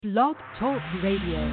Blog Talk Radio.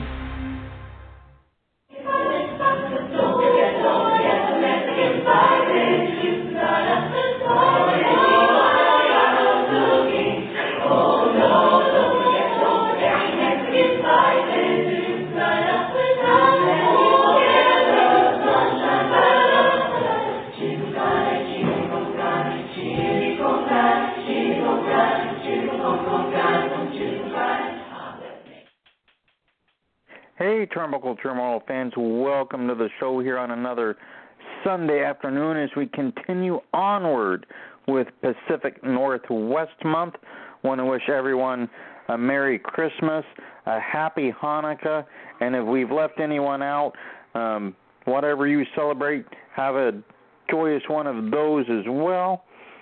Hey, Turnbuckle Turmoil fans, welcome to the show here on another Sunday afternoon as we continue onward with Pacific Northwest Month. Want to wish everyone a Merry Christmas, a Happy Hanukkah, and if we've left anyone out, whatever you celebrate, have a joyous one of those as well.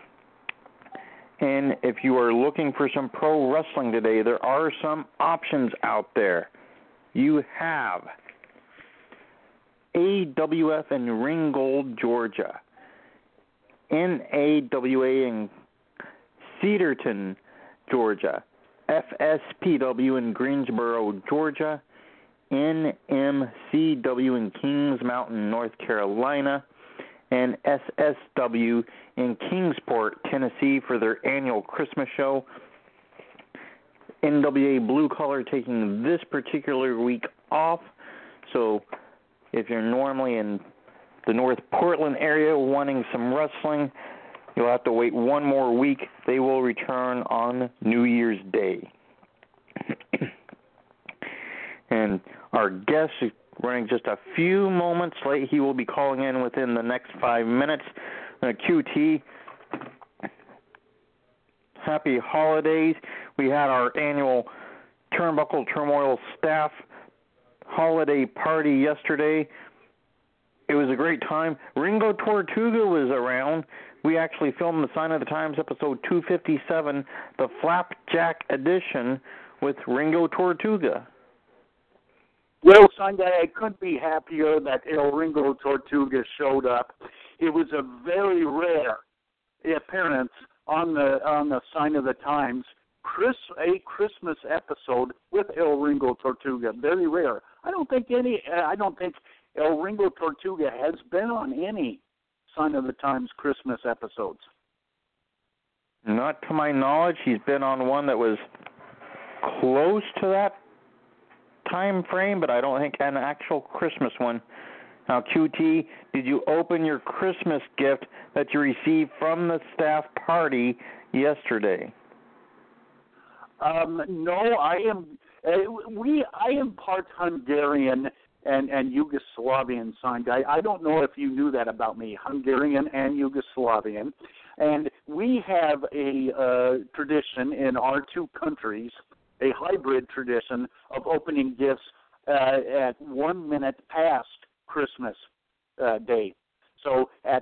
And if you are looking for some pro wrestling today, there are some options out there. You have AWF in Ringgold, Georgia, NAWA in Cedarton, Georgia, FSPW in Greensboro, Georgia, NMCW in Kings Mountain, North Carolina, and SSW in Kingsport, Tennessee for their annual Christmas show. NWA Blue Collar taking this particular week off, so if you're normally in the North Portland area wanting some wrestling, you'll have to wait one more week. They will return on New Year's Day. And our guest is running just a few moments late. He will be calling in within the next 5 minutes. QT, happy holidays. We had our annual Turnbuckle Turmoil staff holiday party yesterday. It was a great time. Ringo Tortuga was around. We actually filmed the Sign of the Times episode 257, the Flapjack edition, with Ringo Tortuga. Well, Sunday, I couldn't be happier that El Ringo Tortuga showed up. It was a very rare appearance on the Sign of the Times, a Christmas episode with El Ringo Tortuga. Very rare. I don't think El Ringo Tortuga has been on any Sign of the Times Christmas episodes. Not to my knowledge. He's been on one that was close to that time frame, but I don't think an actual Christmas one. Now, QT, did you open your Christmas gift that you received from the staff party yesterday? No, I am part Hungarian and Yugoslavian, signed. I don't know if you knew that about me, Hungarian and Yugoslavian. And we have a tradition in our two countries, a hybrid tradition of opening gifts at 1 minute past Christmas Day. So at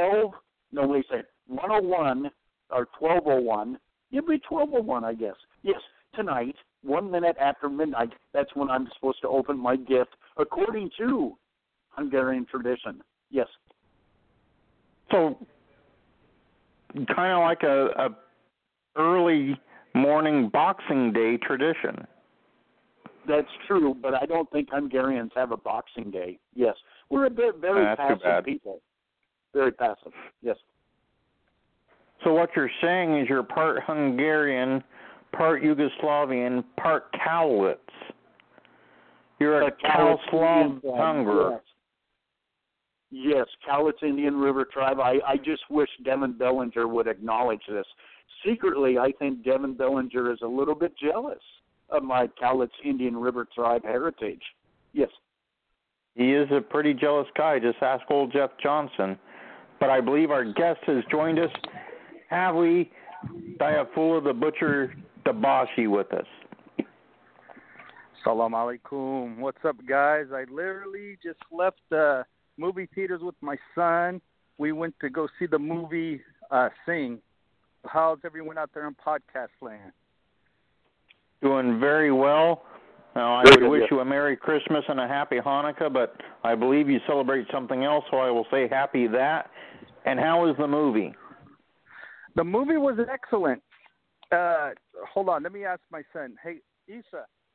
1:01 or 12:01, it'd be 12:01, I guess. Yes, tonight, 1 minute after midnight, that's when I'm supposed to open my gift, according to Hungarian tradition. Yes. So, kind of like a early morning Boxing Day tradition. That's true, but I don't think Hungarians have a Boxing Day. Yes. We're a bit very passive people. Very passive, yes. So what you're saying is you're part Hungarian, part Yugoslavian, part Cowlitz. You're a Cowslav Hungar. Yes, Cowlitz Indian River Tribe. I just wish Devin Bellinger would acknowledge this. Secretly, I think Devin Bellinger is a little bit jealous of my Cowlitz Indian River Tribe heritage. Yes. He is a pretty jealous guy. Just ask old Jeff Johnson. But I believe our guest has joined us. Have we Diafula the Butcher Dabashi with us? Salam alaikum. What's up, guys? I literally just left movie theaters with my son. We went to go see the movie Sing. How's everyone out there in podcast land? Doing very well. Now, I would wish you a Merry Christmas and a Happy Hanukkah, but I believe you celebrate something else, so I will say happy that. And how was the movie? The movie was excellent. Hold on, let me ask my son. Hey, Isa,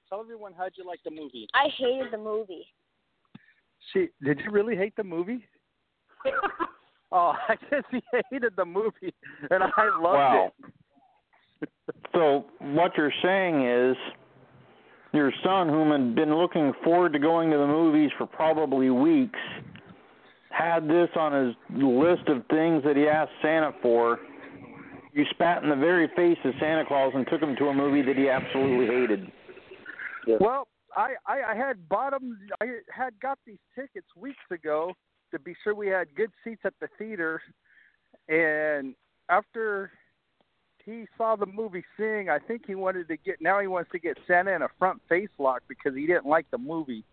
Tell everyone how'd you like the movie. I hated the movie. Did you really hate the movie? Oh, I guess he hated the movie, and I loved it. So what you're saying is your son, whom had been looking forward to going to the movies for probably weeks, had this on his list of things that he asked Santa for. You spat in the very face of Santa Claus and took him to a movie that he absolutely hated. Yeah. Well, I had got these tickets weeks ago to be sure we had good seats at the theater, and after he saw the movie Sing, I think he wants to get Santa in a front face lock because he didn't like the movie.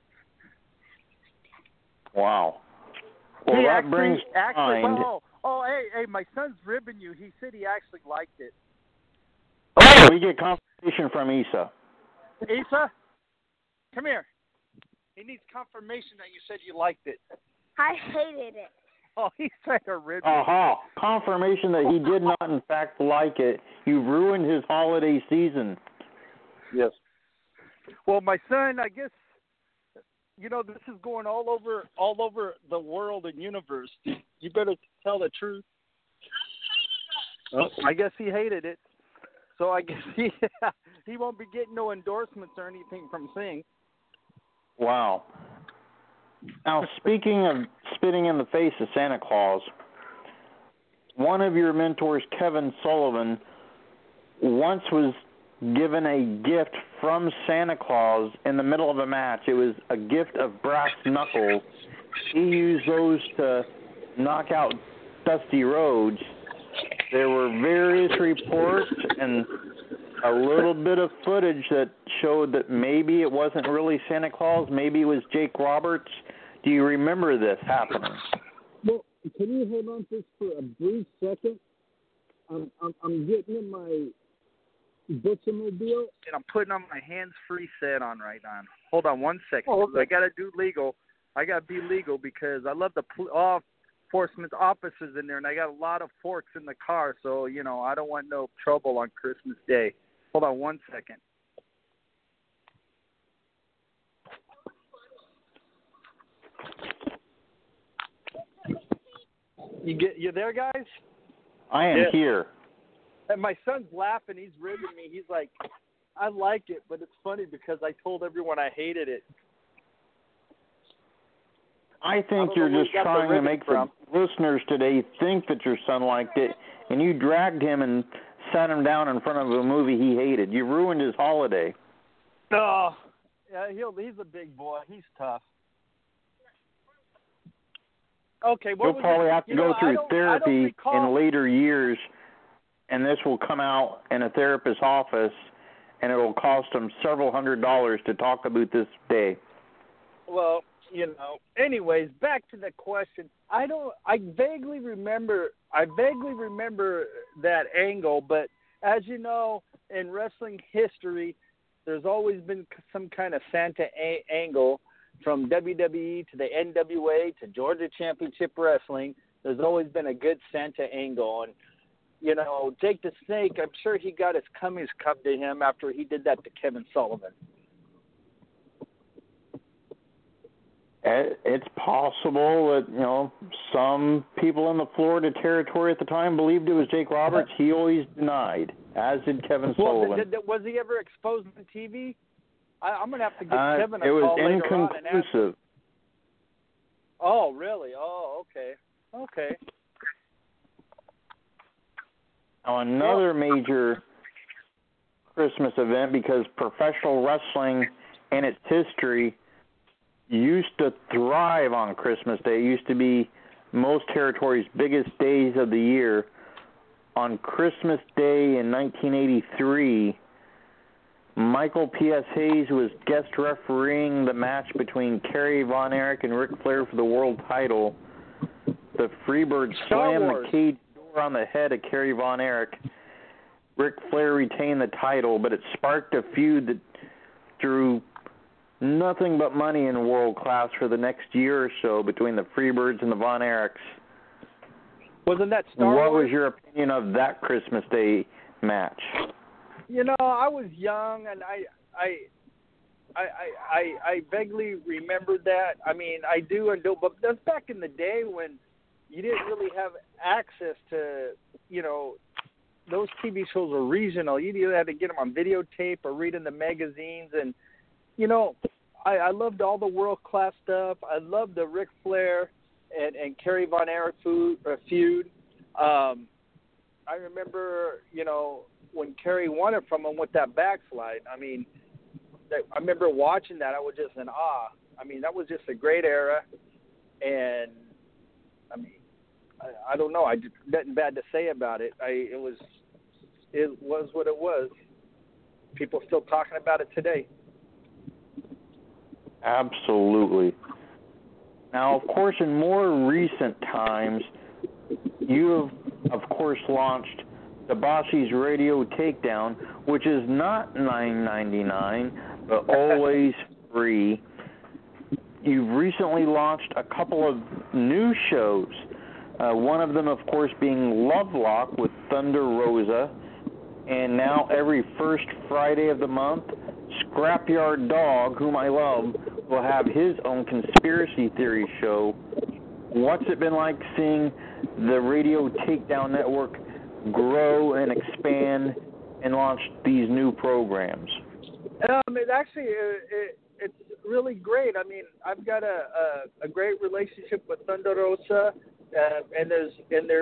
Wow. Well, that brings to mind. Hey, my son's ribbing you. He said he actually liked it. Oh, we get confirmation from Issa. Issa, come here. He needs confirmation that you said you liked it. I hated it. Oh, he's trying to rib you. Aha. Confirmation that he did not, in fact, like it. You ruined his holiday season. Yes. Well, my son, I guess, this is going all over the world and universe. You better tell the truth. Oh, I guess he hated it. So I guess he won't be getting no endorsements or anything from Sing. Wow. Now, speaking of spitting in the face of Santa Claus, one of your mentors, Kevin Sullivan, once was given a gift from Santa Claus in the middle of a match. It was a gift of brass knuckles. He used those to knock out Dusty Rhodes. There were various reports and a little bit of footage that showed that maybe it wasn't really Santa Claus, maybe it was Jake Roberts. Do you remember this happening? Well, can you hold on just for a brief second? I'm getting in my Butchermobile. And I'm putting on my hands-free set on right now. Hold on 1 second. Oh, okay. I got to do legal. I got to be legal because I love the law enforcement officers in there, and I got a lot of forks in the car, so, I don't want no trouble on Christmas Day. Hold on 1 second. You there, guys? I am here. And my son's laughing. He's ribbing me. He's like, I like it, but it's funny because I told everyone I hated it. I think you're just trying to make the listeners today think that your son liked it, and you dragged him and sat him down in front of a movie he hated. You ruined his holiday. Oh, yeah, he's a big boy. He's tough. Okay, you'll probably have to go through therapy in later years, and this will come out in a therapist's office, and it will cost him several $100s to talk about this day. Well, anyways, back to the question. I vaguely remember that angle, but as you know, in wrestling history, there's always been some kind of Santa angle. From WWE to the NWA to Georgia Championship Wrestling, there's always been a good Santa angle. And, Jake the Snake, I'm sure he got his cummies come to him after he did that to Kevin Sullivan. It's possible that, some people in the Florida territory at the time believed it was Jake Roberts. He always denied, as did Kevin Sullivan. Was he ever exposed on TV? I'm going to have to give Kevin a call. It was inconclusive. Oh, really? Oh, okay. Okay. Now, another major Christmas event, because professional wrestling and its history used to thrive on Christmas Day. It used to be most territories' biggest days of the year. On Christmas Day in 1983, Michael P.S. Hayes was guest refereeing the match between Kerry Von Erich and Ric Flair for the world title. The Freebird slammed the cage door on the head of Kerry Von Erich. Ric Flair retained the title, but it sparked a feud that drew nothing but money in world class for the next year or so between the Freebirds and the Von Erichs. Wasn't that Star Wars? What was your opinion of that Christmas Day match? I was young, and I vaguely remember that. I mean, I do and don't, but that's back in the day when you didn't really have access to, those TV shows were regional. You either had to get them on videotape or read in the magazines. And, I loved all the world-class stuff. I loved the Ric Flair and Kerry Von Erich feud. I remember, when Kerry won it from him with that backslide. I mean, I remember watching that. I was just in awe. I mean, that was just a great era. And, I mean, I don't know. I just nothing bad to say about it. It was what it was. People still talking about it today. Absolutely. Now, of course, in more recent times, you have, of course, launched Debauchees Radio Takedown, which is not $9.99, but always free. You've recently launched a couple of new shows. One of them, of course, being Lovelock with Thunder Rosa, and now every first Friday of the month, Scrapyard Dog, whom I love, will have his own conspiracy theory show. What's it been like seeing the Radio Takedown Network grow and expand and launch these new programs? It actually it's really great. I mean, I've got a great relationship with Thunder Rosa, and there's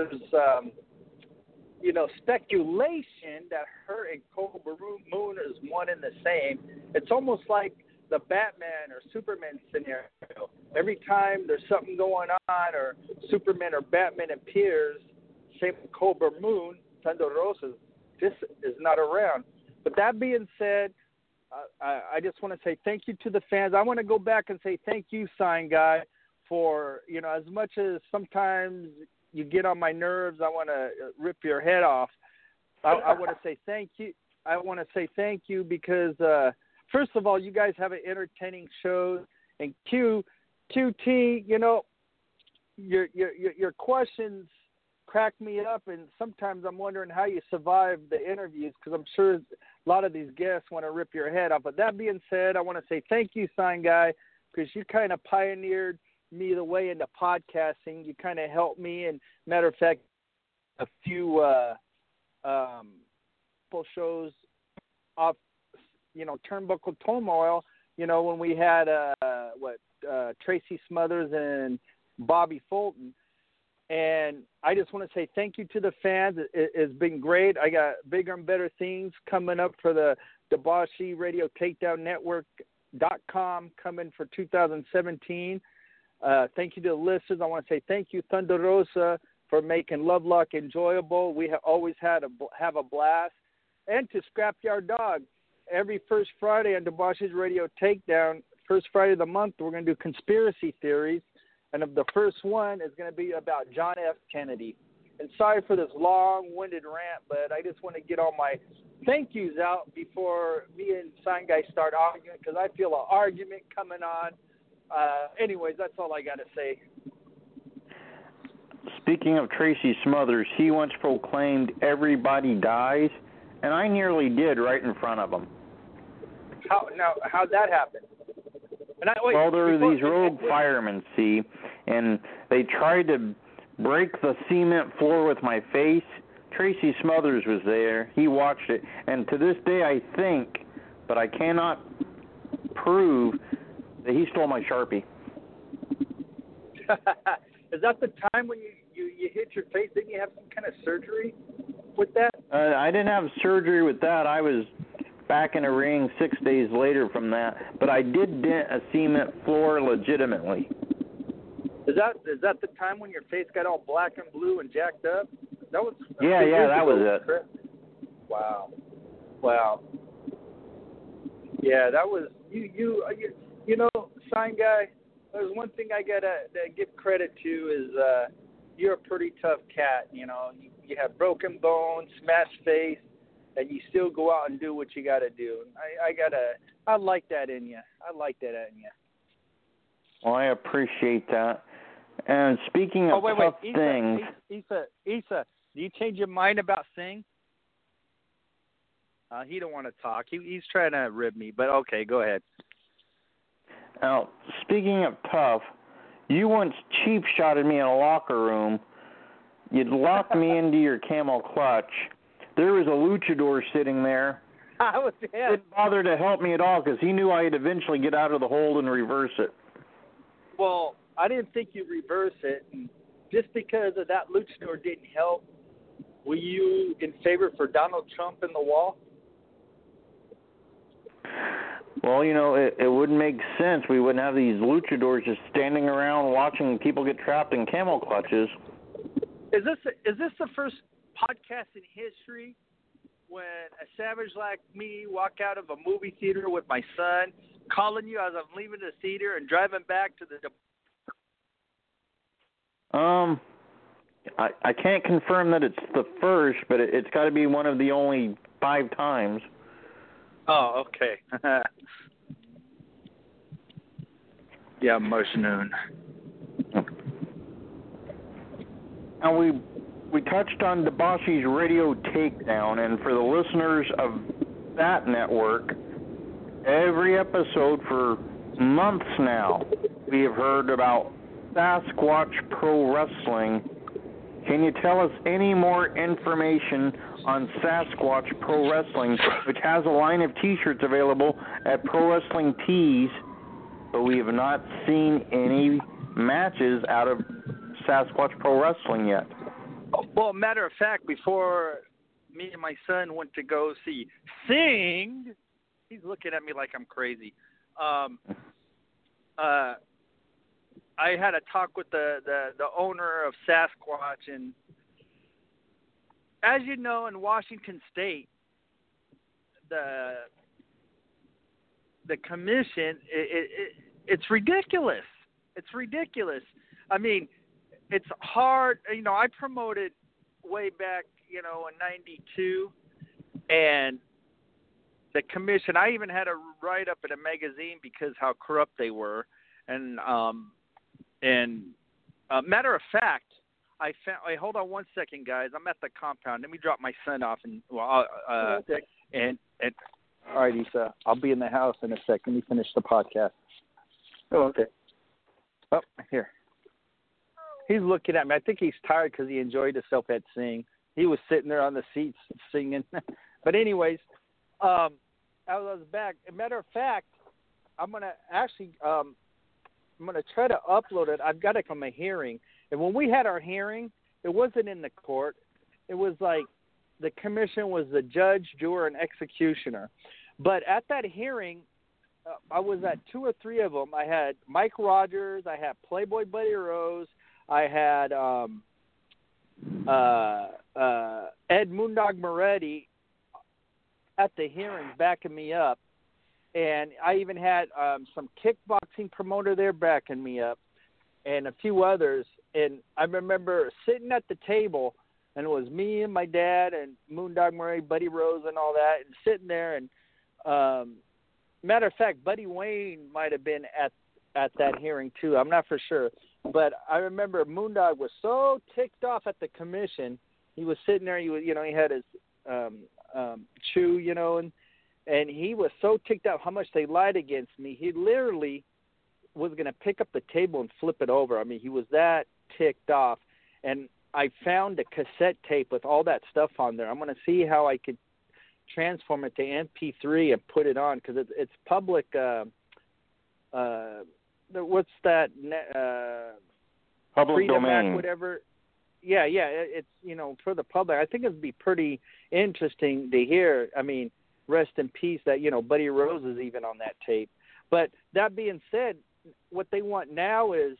speculation that her and Cobra Moon is one and the same. It's almost like the Batman or Superman scenario. Every time there's something going on or Superman or Batman appears, same with Cobra Moon, Thunder Rosa just is not around. But that being said, I just want to say thank you to the fans. I want to go back and say thank you, Sign Guy, for, as much as sometimes you get on my nerves, I want to rip your head off. I want to say thank you. I want to say thank you because, first of all, you guys have an entertaining show, and QT, your questions crack me up, and sometimes I'm wondering how you survive the interviews because I'm sure a lot of these guests want to rip your head off. But that being said, I want to say thank you, Sign Guy, because you kind of pioneered me the way into podcasting. You kind of helped me, and matter of fact, a few shows off, Turnbuckle Turmoil, when we had Tracy Smothers and Bobby Fulton. And I just want to say thank you to the fans. It's been great. I got bigger and better things coming up for the Debauchee Radio Takedown Network.com coming for 2017. Thank you to the listeners. I want to say thank you, Thunder Rosa, for making Lovelock enjoyable. We have always have a blast. And to Scrapyard Dog, every first Friday on Debauchees Radio Takedown, first Friday of the month, we're going to do conspiracy theories. And the first one is going to be about John F. Kennedy. And sorry for this long-winded rant, but I just want to get all my thank yous out before me and Sign Guy start arguing because I feel an argument coming on. Anyways, that's all I got to say. Speaking of Tracy Smothers, he once proclaimed everybody dies, and I nearly did right in front of him. How'd that happen? Well, there were these rogue firemen, see, and they tried to break the cement floor with my face. Tracy Smothers was there. He watched it, and to this day I think, but I cannot prove, that he stole my Sharpie. Is that the time when you hit your face? Didn't you have some kind of surgery with that? I didn't have surgery with that. I was back in a ring 6 days later from that, but I did dent a cement floor legitimately. Is that the time when your face got all black and blue and jacked up? That was that was it. Wow. Yeah, that was you know, Sign Guy. There's one thing I gotta give credit to is you're a pretty tough cat. You have broken bones, smashed face, and you still go out and do what you gotta do. I like that in you. Well, I appreciate that. And speaking of tough things, Issa, do you change your mind about Singh? He don't want to talk. He's trying to rib me, but okay, go ahead. Now, speaking of tough, you once cheap shotted me in a locker room. You'd locked me into your camel clutch. There was a luchador sitting there. I was Didn't bother to help me at all because he knew I'd eventually get out of the hold and reverse it. Well, I didn't think you'd reverse it. And just because of that luchador didn't help, were you in favor for Donald Trump in the wall? Well, it wouldn't make sense. We wouldn't have these luchadors just standing around watching people get trapped in camel clutches. Is this the first podcast in history when a savage like me walk out of a movie theater with my son, calling you as I'm leaving the theater and driving back to the... I can't confirm that it's the first, but it's got to be one of the only 5 times. Oh, okay. Yeah, Majnun. Now, we touched on Debauchee's Radio Takedown, and for the listeners of that network, every episode for months now, we have heard about Sasquatch Pro Wrestling. Can you tell us any more information on Sasquatch Pro Wrestling, which has a line of T-shirts available at Pro Wrestling Tees, but we have not seen any matches out of Sasquatch Pro Wrestling yet? Well, matter of fact, before me and my son went to go see Sing, he's looking at me like I'm crazy. I had a talk with the owner of Sasquatch, and as you know, in Washington State, the commission, it's ridiculous. It's ridiculous. I mean, it's hard. I promoted way back, in 92, and the commission, I even had a write-up in a magazine because how corrupt they were. And matter of fact, I found. Wait, hold on one second, guys. I'm at the compound. Let me drop my son off, and and all right, Issa. I'll be in the house in a sec. Let me finish the podcast. Oh, okay. Oh, here. He's looking at me. I think he's tired because he enjoyed himself at Sing. He was sitting there on the seats singing. But anyways, I was back. As a matter of fact, I'm gonna actually I'm gonna try to upload it. I've got it from a hearing. And when we had our hearing, it wasn't in the court. It was like the commission was the judge, juror, and executioner. But at that hearing, I was at 2 or 3 of them. I had Mike Rogers. I had Playboy Buddy Rose. I had Ed Moondog Moretti at the hearing backing me up. And I even had some kickboxing promoter there backing me up and a few others. And I remember sitting at the table, and it was me and my dad and Moondog Moretti, Buddy Rose and all that, and sitting there. And matter of fact, Buddy Wayne might have been at that hearing too. I'm not for sure. But I remember Moondog was so ticked off at the commission. He was sitting there. He was, he had his chew, and he was so ticked off how much they lied against me. He literally was going to pick up the table and flip it over. I mean, he was that ticked off. And I found a cassette tape with all that stuff on there. I'm going to see how I could transform it to MP3 and put it on because it's public. What's that? Public Freedom domain. Act, whatever. Yeah, it's for the public. I think it'd be pretty interesting to hear. I mean, rest in peace that Buddy Rose is even on that tape. But that being said, what they want now is,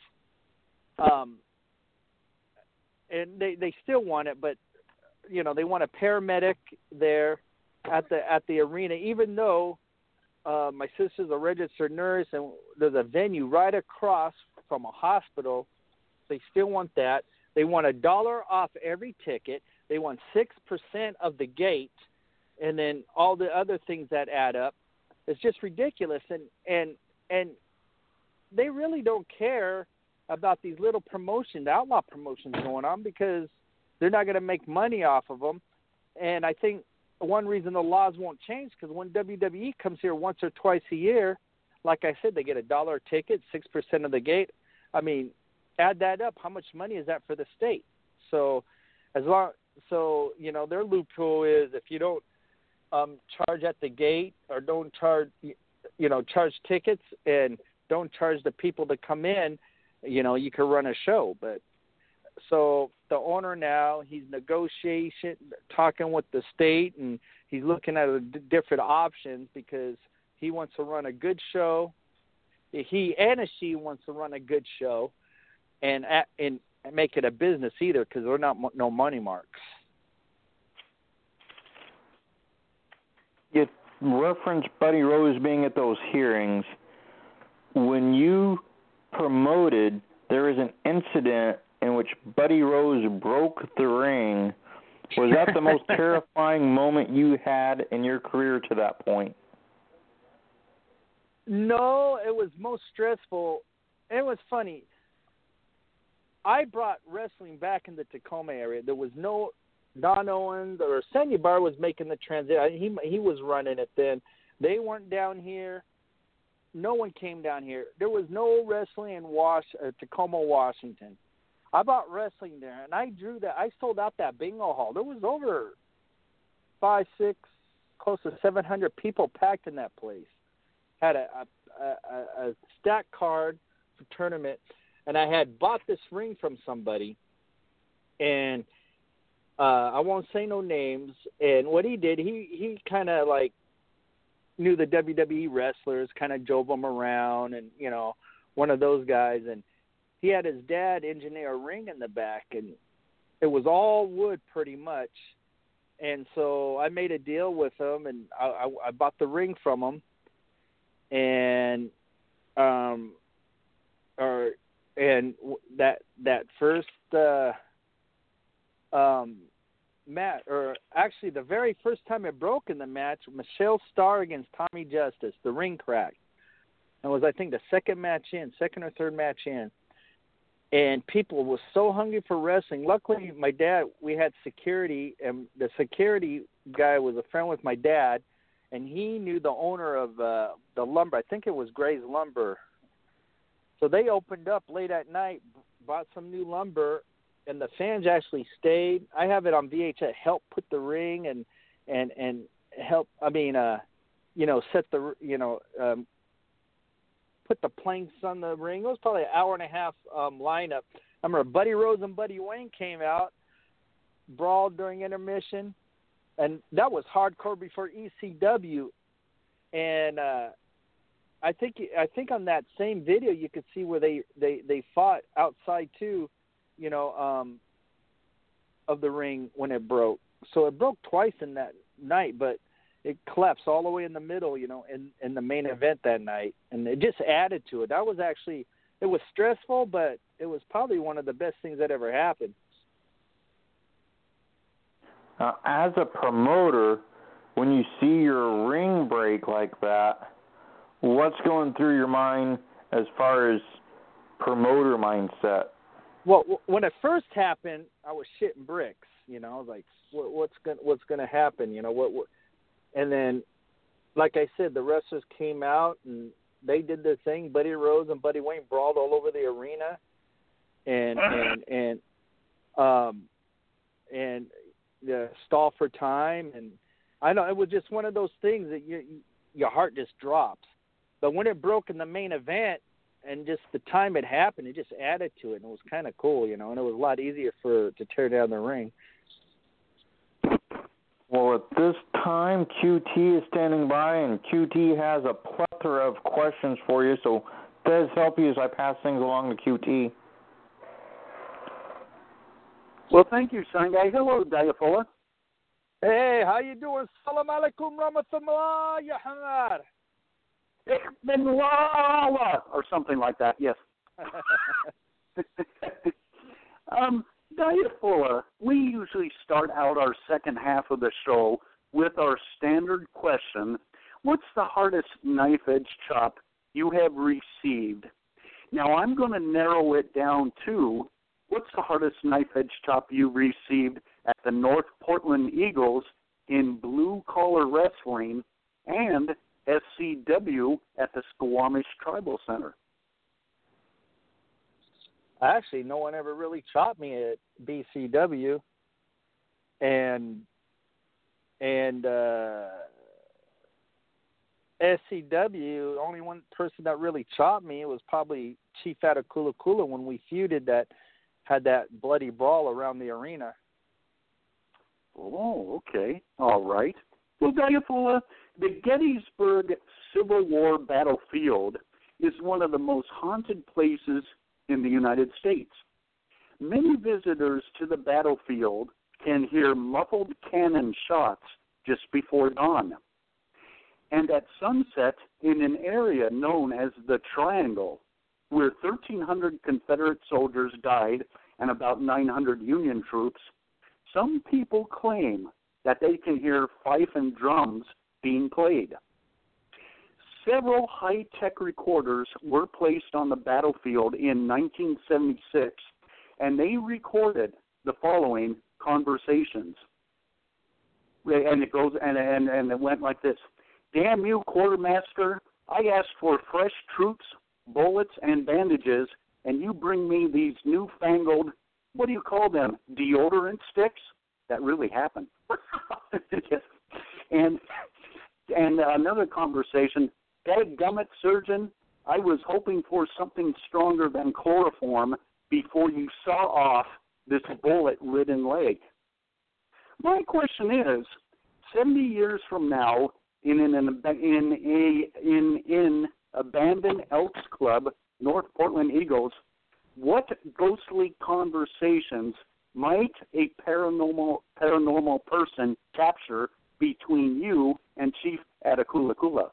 and they still want it, but they want a paramedic there at the arena, even though my sister's a registered nurse and there's a venue right across from a hospital. They still want that. They want $1 off every ticket. They want 6% of the gate, and then all the other things that add up. It's just ridiculous, and they really don't care about these little promotions, outlaw promotions going on because they're not going to make money off of them. And I think one reason the laws won't change because when WWE comes here once or twice a year, like I said, they get $1 ticket, 6% of the gate. I mean, add that up. How much money is that for the state? So, their loophole is if you don't charge at the gate or don't charge tickets and don't charge the people to come in, you can run a show. But so the owner now, he's negotiating, talking with the state, and he's looking at different options because he wants to run a good show. He and she wants to run a good show and make it a business either, because they're not no money marks. You referenced Buddy Rose being at those hearings. When you promoted, there was an incident in which Buddy Rose broke the ring. Was that the most terrifying moment you had in your career to that point? No, it was most stressful. It was funny. I brought wrestling back in the Tacoma area. There was no Don Owens or Sandy Barr was making the transition. He was running it then. They weren't down here. No one came down here. There was no wrestling in Tacoma, Washington. I brought wrestling there, and I drew that. I sold out that bingo hall. There was over 5, 6, close to 700 people packed in that place. Had a stack card for tournament, and I had bought this ring from somebody, and I won't say no names. And what he did, he kind of like knew the WWE wrestlers, kind of drove them around, and one of those guys. And he had his dad engineer a ring in the back, and it was all wood pretty much. And so I made a deal with him, and I bought the ring from him. And that first match, or actually the very first time it broke in the match, Michelle Starr against Tommy Justice, the ring cracked. It was, I think, the second or third match in. And people were so hungry for wrestling. Luckily, my dad, we had security, and the security guy was a friend with my dad, and he knew the owner of the lumber. I think it was Gray's Lumber. So they opened up late at night, bought some new lumber, and the fans actually stayed. I have it on VHS. Help put the ring and help. I mean, set the put the planks on the ring. It was probably an hour and a half lineup. I remember Buddy Rose and Buddy Wayne came out, brawled during intermission, and that was hardcore before ECW. And I think on that same video you could see where they fought outside too, of the ring when it broke. So it broke twice in that night, but it collapsed all the way in the middle, in the main event that night. And it just added to it. That was actually, it was stressful, but it was probably one of the best things that ever happened. As a promoter, when you see your ring break like that, what's going through your mind as far as promoter mindset? Well, when it first happened, I was shitting bricks. I was like, what's going to happen? And then, like I said, the wrestlers came out and they did their thing. Buddy Rose and Buddy Wayne brawled all over the arena, and stall for time. And I know it was just one of those things that your heart just drops. But when it broke in the main event and just the time it happened, it just added to it, and it was kind of cool, and it was a lot easier to tear down the ring. Well, at this time, QT is standing by, and QT has a plethora of questions for you. So, Des, help you as I pass things along to QT. Well, thank you, son guy. Hello, Diafola. Hey, how you doing? Salam alaikum rahmatullah, ya hamar. Or something like that, yes. Diafola, we usually start out our second half of the show with our standard question, what's the hardest knife edge chop you have received? Now, I'm going to narrow it down to, what's the hardest knife edge chop you received at the North Portland Eagles in blue collar wrestling, and SCW at the Squamish Tribal Center? Actually, no one ever really taught me at BCW, and SCW. Only one person that really taught me was probably Chief Atakula Kula when we feuded. That had that bloody brawl around the arena. Oh, okay, all right. Well, Diafola, the Gettysburg Civil War battlefield is one of the most haunted places in the United States. Many visitors to the battlefield can hear muffled cannon shots just before dawn. And at sunset, in an area known as the Triangle, where 1,300 Confederate soldiers died and about 900 Union troops, some people claim that they can hear fife and drums being played. Several high-tech recorders were placed on the battlefield in 1976, and they recorded the following conversations. And it goes and it went like this: "Damn you, quartermaster! I asked for fresh troops, bullets, and bandages, and you bring me these newfangled, what do you call them, deodorant sticks?" That really happened. Yes. And another conversation: "Dadgummit, surgeon, I was hoping for something stronger than chloroform before you saw off this bullet-ridden leg." My question is, 70 years from now, in abandoned Elks Club, North Portland Eagles, what ghostly conversations might a paranormal person capture between you and Chief Atakula Kula?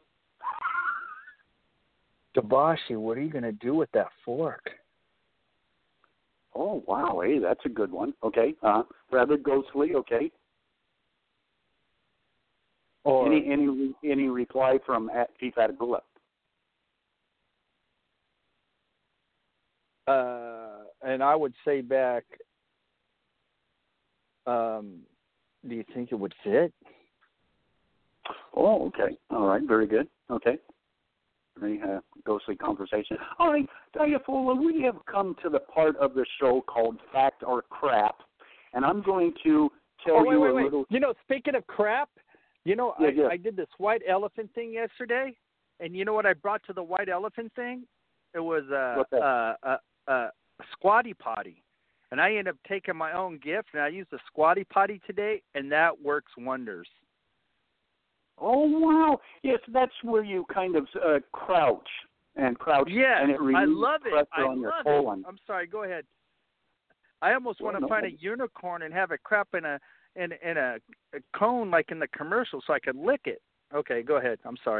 Dabashi, what are you going to do with that fork? Oh, wow. Hey, that's a good one. Okay. Rather ghostly. Okay. Or any reply from Chief Atakula? And I would say back, do you think it would fit? Oh, okay. All right. Very good. Okay. Very ghostly conversation. All right, Diafola, we have come to the part of the show called Fact or Crap, and I'm going to tell you a little... You know, speaking of crap, you know, yeah. I did this white elephant thing yesterday, and you know what I brought to the white elephant thing? It was a squatty potty. And I ended up taking my own gift, and I used the squatty potty today, and that works wonders. Oh, wow. Yes, that's where you kind of crouch. Yeah, and it I love it. pressure on your colon. I'm sorry, go ahead. I almost want to find a unicorn and have it crap in a cone like in the commercial so I could lick it. Okay, go ahead. I'm sorry.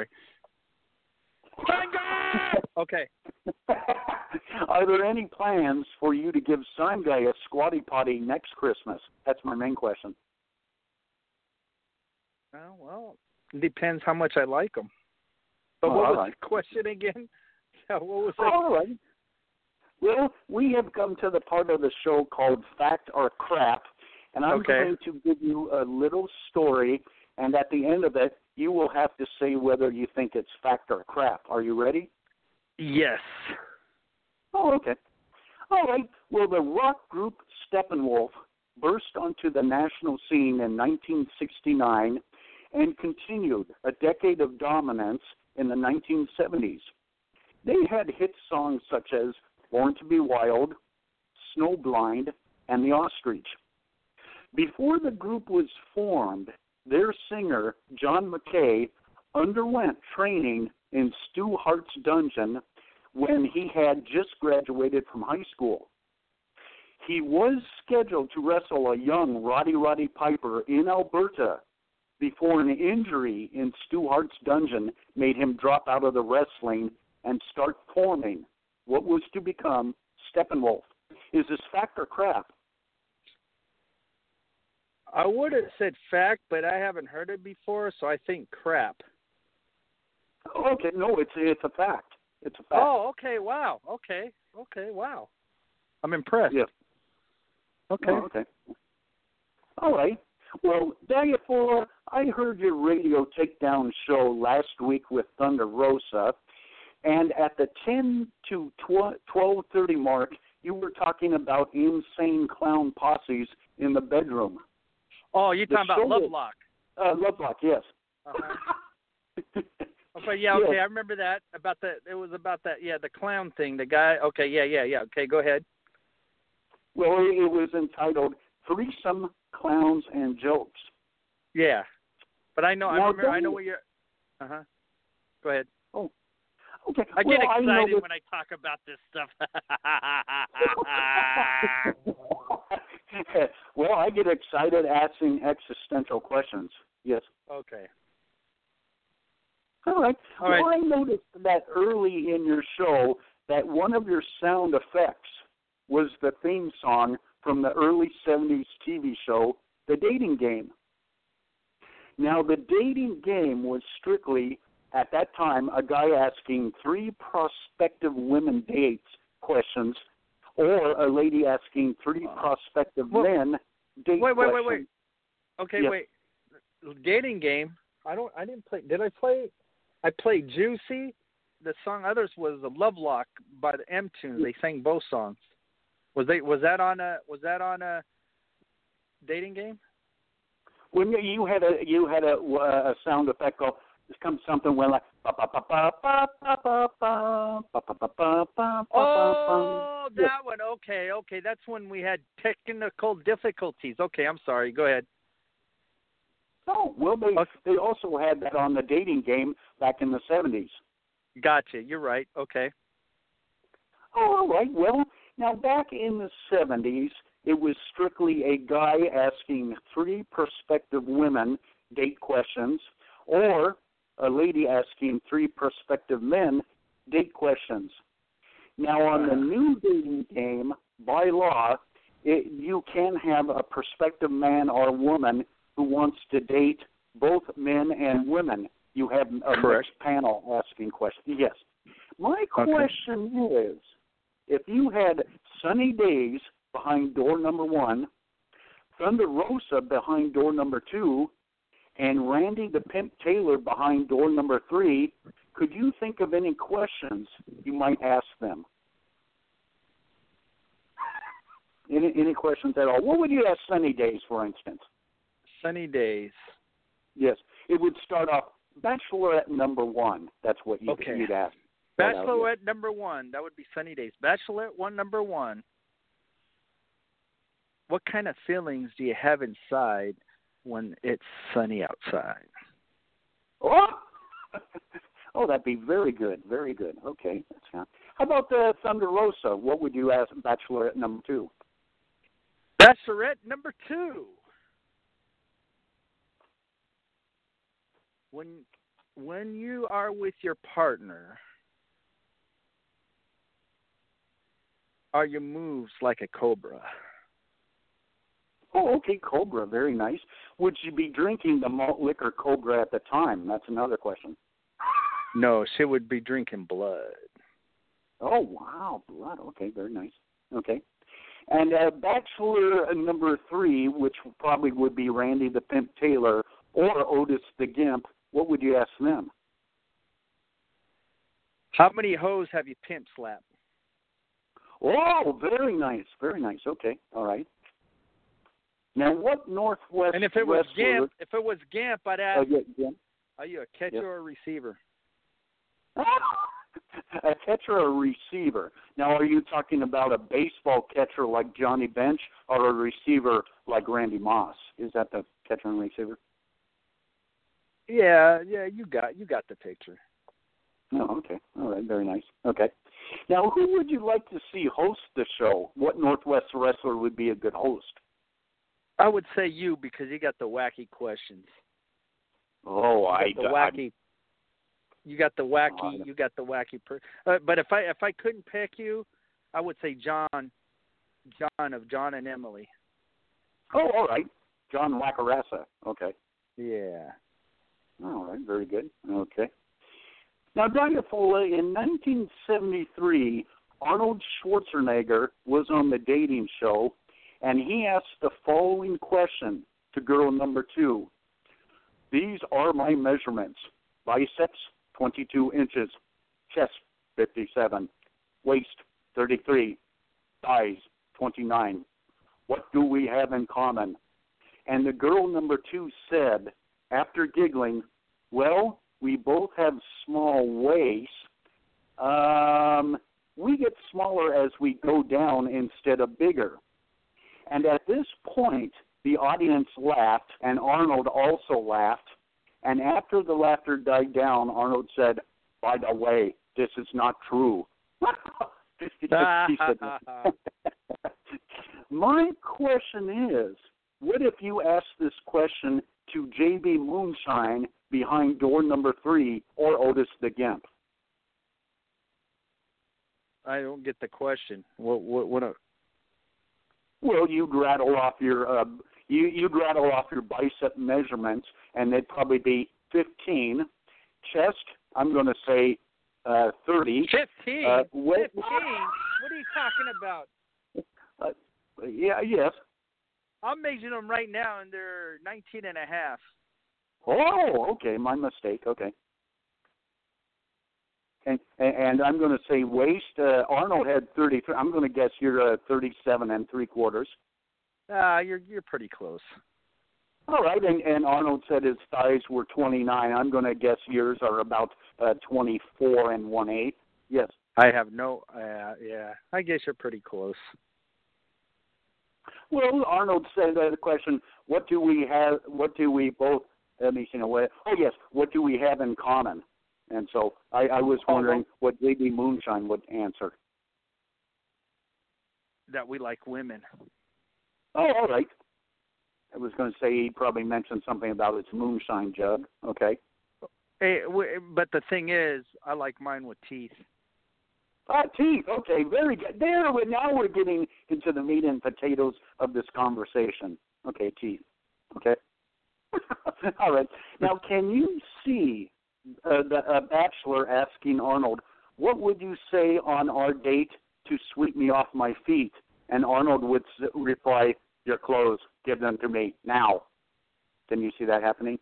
Okay. Are there any plans for you to give Sangai a squatty potty next Christmas? That's my main question. Well, it depends how much I like them. But what was the question again? What was that? All right. Well, we have come to the part of the show called Fact or Crap, and I'm going to give you a little story, and at the end of it, you will have to say whether you think it's fact or crap. Are you ready? Yes. Oh, okay. All right. Well, the rock group Steppenwolf burst onto the national scene in 1969 and continued a decade of dominance in the 1970s. They had hit songs such as Born to be Wild, Snowblind, and The Ostrich. Before the group was formed, their singer, John McKay, underwent training in Stu Hart's dungeon when he had just graduated from high school. He was scheduled to wrestle a young Roddy Piper in Alberta before an injury in Stu Hart's dungeon made him drop out of the wrestling and start forming what was to become Steppenwolf. Is this fact or crap? I would have said fact, but I haven't heard it before, so I think crap. Okay, no, it's a fact. It's a fact. Oh, okay, wow. Okay, wow. I'm impressed. Yeah. Okay. Oh, okay. All right. Well, Diaphora, I heard your radio takedown show last week with Thunder Rosa, and at the 10 to 12:30 mark, you were talking about insane clown posses in the bedroom. Oh, you're talking about Lovelock. Lovelock, yes. Uh-huh. Okay, yeah, okay, I remember that. It was about that, the clown thing, the guy. Okay, yeah. Okay, go ahead. Well, it was entitled Threesome, Clowns, and Jokes. Yeah, but I know what you're. Go ahead. Oh, okay. I get excited when I talk about this stuff. Well, I get excited asking existential questions. Yes. Okay. All right. Well, I noticed that early in your show that one of your sound effects was the theme song from the early 70s TV show, The Dating Game. Now, The Dating Game was strictly, at that time, a guy asking 3 prospective women dates questions, or a lady asking 3 prospective men date questions. Wait. Okay, yes. wait. Dating Game. I didn't play. Did I play? I played Juicy. The song others was the Lovelock by the M-Tunes. They sang both songs. Was that on a Dating Game? When you had a sound effect called something went like oh, that one. Okay. That's when we had technical difficulties. Okay, I'm sorry. Go ahead. Oh, well, they also had that on The Dating Game back in the 70s. Gotcha. You're right. Okay. Oh, all right. Well, now back in the 70s, it was strictly a guy asking 3 prospective women date questions, or a lady asking 3 prospective men date questions. Now, on the new Dating Game, by law, you can have a prospective man or woman who wants to date both men and women. You have a mixed panel asking questions. Yes. My question is, if you had Sunny Days behind door number 1, Thunder Rosa behind door number 2, and Randy the Pimp Taylor behind door number 3, could you think of any questions you might ask them? Any questions at all? What would you ask Sunny Days, for instance? Sunny Days. Yes. It would start off Bachelorette number 1. That's what you'd ask. Bachelorette number 1. That would be Sunny Days. Bachelorette number 1. What kind of feelings do you have inside when it's sunny outside? Oh, that'd be very good. Very good. Okay. How about Thunder Rosa? What would you ask Bachelorette number 2? Bachelorette number 2. When you are with your partner, are your moves like a cobra? Oh, okay, Cobra, very nice. Would you be drinking the malt liquor Cobra at the time? That's another question. No, she would be drinking blood. Oh, wow, blood. Okay, very nice. Okay. And Bachelor number 3, which probably would be Randy the Pimp Taylor or Otis the Gimp, what would you ask them? How many hoes have you pimp slapped? Oh, very nice, very nice. Okay, all right. Now, what Northwest? And if it was Gimp, I'd ask, are you a catcher or a receiver? A catcher or a receiver. Now, are you talking about a baseball catcher like Johnny Bench or a receiver like Randy Moss? Is that the catcher and receiver? Yeah, you got the picture. Oh, okay. All right, very nice. Okay. Now, who would you like to see host the show? What Northwest wrestler would be a good host? I would say you, because you got the wacky questions. Oh, You got the wacky. But if I couldn't pick you, I would say John of John and Emily. Oh, all right. John Wacarassa. Okay. Yeah. All right. Very good. Okay. Now, Diafola, in 1973, Arnold Schwarzenegger was on the dating show, and he asked the following question to girl number 2. These are my measurements. Biceps, 22 inches. Chest, 57. Waist, 33. Thighs, 29. What do we have in common? And the girl number 2 said, after giggling, well, we both have small waists. We get smaller as we go down instead of bigger. And at this point, the audience laughed, and Arnold also laughed. And after the laughter died down, Arnold said, by the way, this is not true. He said, my question is, what if you ask this question to J.B. Moonshine behind door number 3 or Otis the Gimp? I don't get the question. What Well, you'd rattle off your you'd rattle off your bicep measurements, and they'd probably be 15. Chest, I'm going to say 30. 15? 15? What are you talking about? Yes. I'm measuring them right now, and they're 19 and a half. Oh, okay. My mistake. Okay. And I'm going to say waist. Arnold had 33. I'm going to guess you're 37 3/4. You're pretty close. All right. And Arnold said his thighs were 29. I'm going to guess yours are about 24 1/8. Yes. I have no. Yeah. I guess you're pretty close. Well, Arnold said the question, what do we have? What do we both? Let me see. Oh yes. What do we have in common? And so I was wondering what J.B. Moonshine would answer. That we like women. Oh, all right. I was going to say he probably mentioned something about its moonshine jug. Okay. Hey, but the thing is, I like mine with teeth. Teeth. Okay, very good. Now we're getting into the meat and potatoes of this conversation. Okay, teeth. Okay. All right. Now, can you see the bachelor asking Arnold, what would you say on our date to sweep me off my feet? And Arnold would reply, your clothes, give them to me now. Can you see that happening?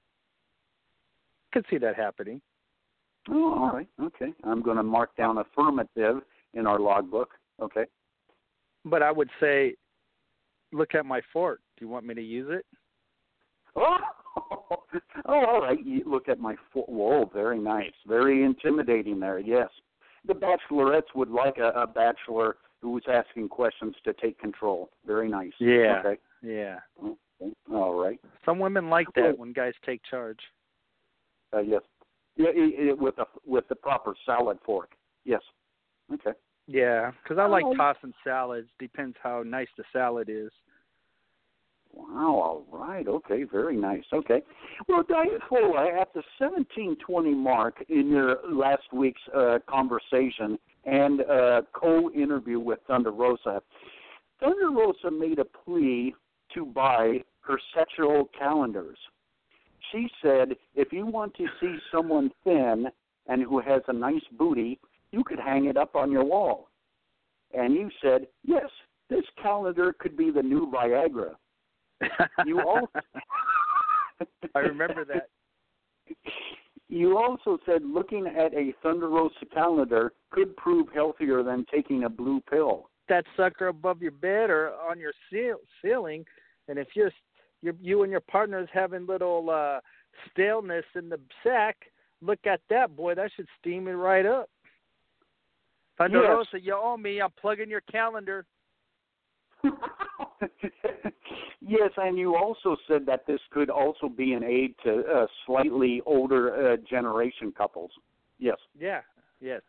I can see that happening. Oh, all right. Okay. I'm going to mark down affirmative in our logbook. Okay. But I would say, look at my fork. Do you want me to use it? Oh, all right. You look at my whoa, very nice. Very intimidating there, yes. The bachelorettes would like a bachelor who was asking questions to take control. Very nice. Yeah. Okay. Yeah. Okay. All right. Some women like that when guys take charge. Yes. Yeah, with the proper salad fork. Yes. Okay. Yeah, because I like tossing salads. Depends how nice the salad is. Wow, all right. Okay, very nice. Okay. Well, Diafola, at the 17:20 mark in your last week's conversation and co-interview with Thunder Rosa made a plea to buy her sexual calendars. She said, if you want to see someone thin and who has a nice booty, you could hang it up on your wall. And you said, yes, this calendar could be the new Viagra. You also I remember that. You also said looking at a Thunder Rosa calendar could prove healthier than taking a blue pill. That sucker above your bed or on your ceiling, and if you and your partner's having little staleness in the sack, look at that, boy. That should steam it right up. Thunder Rosa, you owe me. I'm plugging your calendar. Yes, and you also said that this could also be an aid to slightly older generation couples. Yes. Yeah. Yes.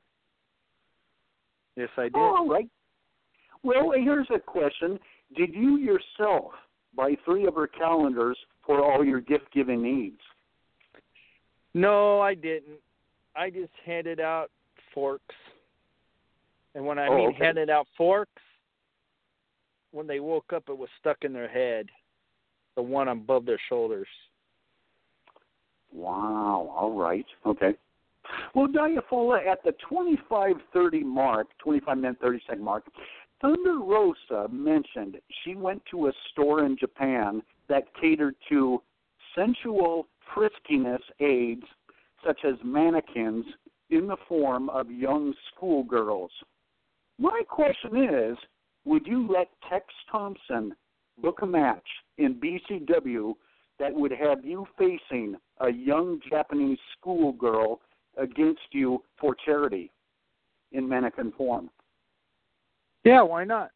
Yes, I did. All right. Well, here's a question. Did you yourself buy 3 of her calendars for all your gift-giving needs? No, I didn't. I just handed out forks. And when I handed out forks, when they woke up, it was stuck in their head, the one above their shoulders. Wow. All right. Okay. Well, Diafola, at the 25-minute, 30-second mark, Thunder Rosa mentioned she went to a store in Japan that catered to sensual friskiness aids such as mannequins in the form of young schoolgirls. My question is, would you let Tex Thompson book a match in BCW that would have you facing a young Japanese schoolgirl against you for charity in mannequin form? Yeah, why not?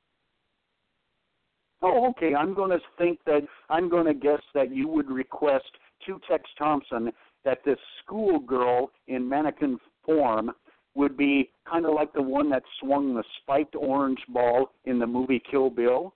Oh, okay. I'm going to guess that you would request to Tex Thompson that this schoolgirl in mannequin form would be kind of like the one that swung the spiked orange ball in the movie Kill Bill.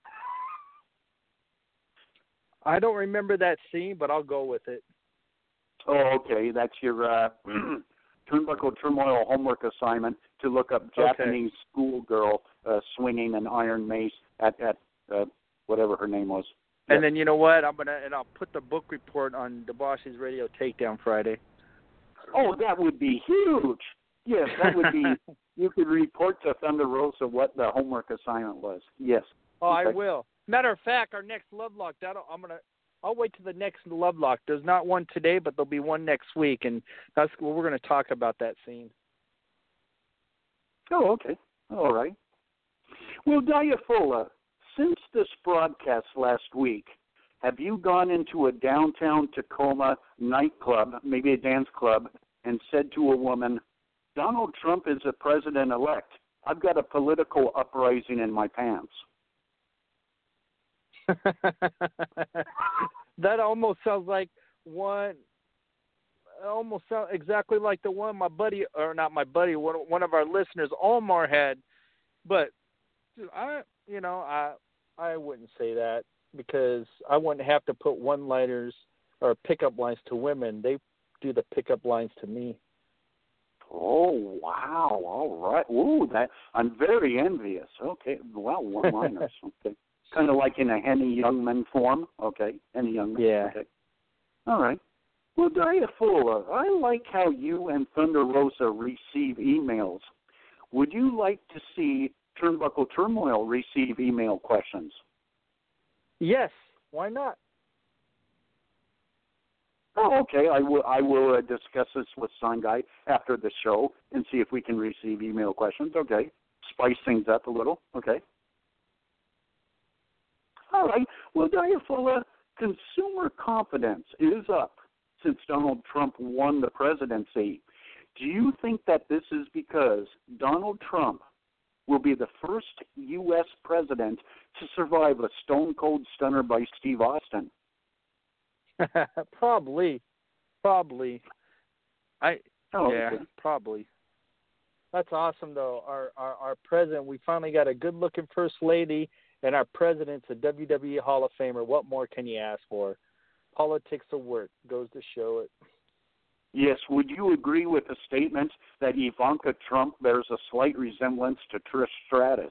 I don't remember that scene, but I'll go with it. Oh, okay. That's your Turnbuckle Turmoil homework assignment to look up Japanese schoolgirl swinging an iron mace at whatever her name was. And then you know what? I'll put the book report on Debauche's Radio Takedown Friday. Oh, that would be huge. Yes, that would be. You could report to Thunder Rosa what the homework assignment was. Yes. Oh, okay. I will. Matter of fact, our next Love Lock. I'll wait till the next Love Lock. There's not one today, but there'll be one next week, and that's we're going to talk about that scene. Oh, okay. All right. Well, Diafola, since this broadcast last week, have you gone into a downtown Tacoma nightclub, maybe a dance club, and said to a woman, Donald Trump is the president-elect. I've got a political uprising in my pants. That almost sounds like one. Almost sounds exactly like the one my buddy, or not my buddy, one of our listeners, Omar had. But I wouldn't say that because I wouldn't have to put one-liners or pickup lines to women. They do the pickup lines to me. Oh, wow. All right. Ooh, I'm very envious. Okay. Wow, one-liners. Okay. Kind of like in a Henny Youngman form. Okay. Henny Youngman. Yeah. Okay. All right. Well, Diafola, I like how you and Thunder Rosa receive emails. Would you like to see Turnbuckle Turmoil receive email questions? Yes. Why not? Oh, okay. I will discuss this with Sign Guy after the show and see if we can receive email questions. Okay. Spice things up a little. Okay. All right. Well, Diafola, consumer confidence is up since Donald Trump won the presidency. Do you think that this is because Donald Trump will be the first U.S. president to survive a stone-cold stunner by Steve Austin? Probably. Okay. Probably. That's awesome, though. Our president, we finally got a good-looking first lady, and our president's a WWE Hall of Famer. What more can you ask for? Politics will work. Goes to show it. Yes. Would you agree with the statement that Ivanka Trump bears a slight resemblance to Trish Stratus?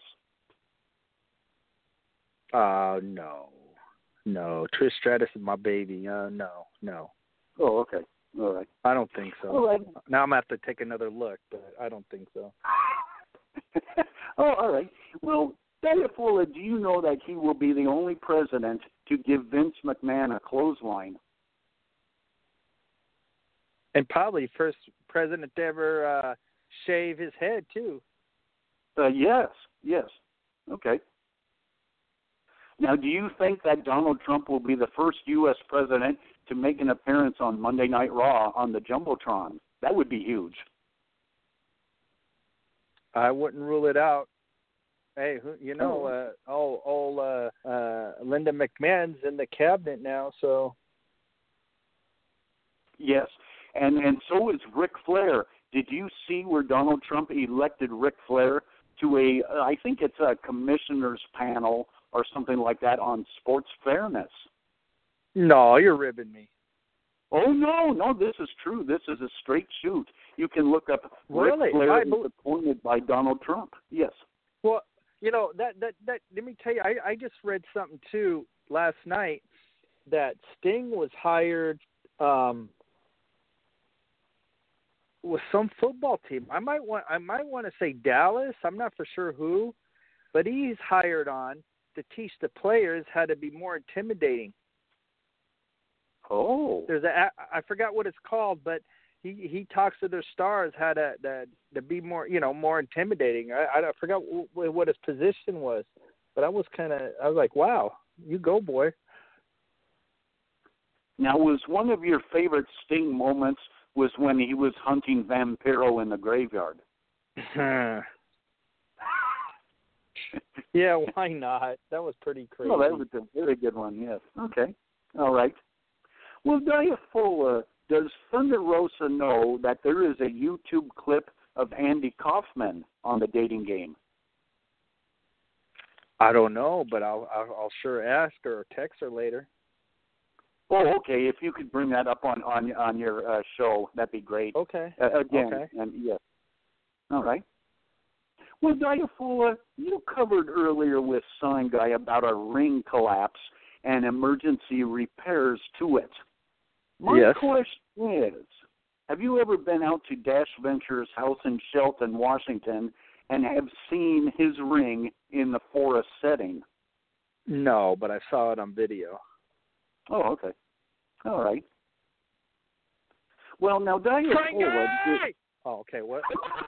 No. No. Trish Stratus is my baby. No. Oh, okay. All right. I don't think so. All right. Now I'm going to have to take another look, but I don't think so. Oh, all right. Well, Diafola, do you know that he will be the only president to give Vince McMahon a clothesline? And probably first president to ever shave his head, too. Yes. Okay. Now, do you think that Donald Trump will be the first U.S. president to make an appearance on Monday Night Raw on the Jumbotron? That would be huge. I wouldn't rule it out. Hey, Linda McMahon's in the cabinet now, so. Yes, and so is Ric Flair. Did you see where Donald Trump elected Ric Flair to I think it's a commissioner's panel or something like that on sports fairness? No, you're ribbing me. Oh, no, this is true. This is a straight shoot. You can look up really? Ric Flair was appointed by Donald Trump. Yes. Well, that let me tell you, I just read something too last night that Sting was hired with some football team. I might want to say Dallas. I'm not for sure who, but he's hired on to teach the players how to be more intimidating. Oh. There's I forgot what it's called, but he talks to their stars how to be more, more intimidating. I forgot what his position was, but I was like, wow, you go, boy. Now, was one of your favorite Sting moments was when he was hunting Vampiro in the graveyard? Yeah, why not? That was pretty crazy. Well, that was a very good one, yes. Okay. All right. Well, Diafola, does Thunder Rosa know that there is a YouTube clip of Andy Kaufman on the dating game? I don't know, but I'll sure ask her or text her later. Oh, okay. If you could bring that up on your show, that'd be great. Okay. Again, okay. And yes. All right. Well, Diafola, you covered earlier with Sign Guy about a ring collapse and emergency repairs to it. My question is, have you ever been out to Dash Ventures' house in Shelton, Washington, and have seen his ring in the forest setting? No, but I saw it on video. Oh, okay. All right. Well, now, Diafola... Oh, okay, what?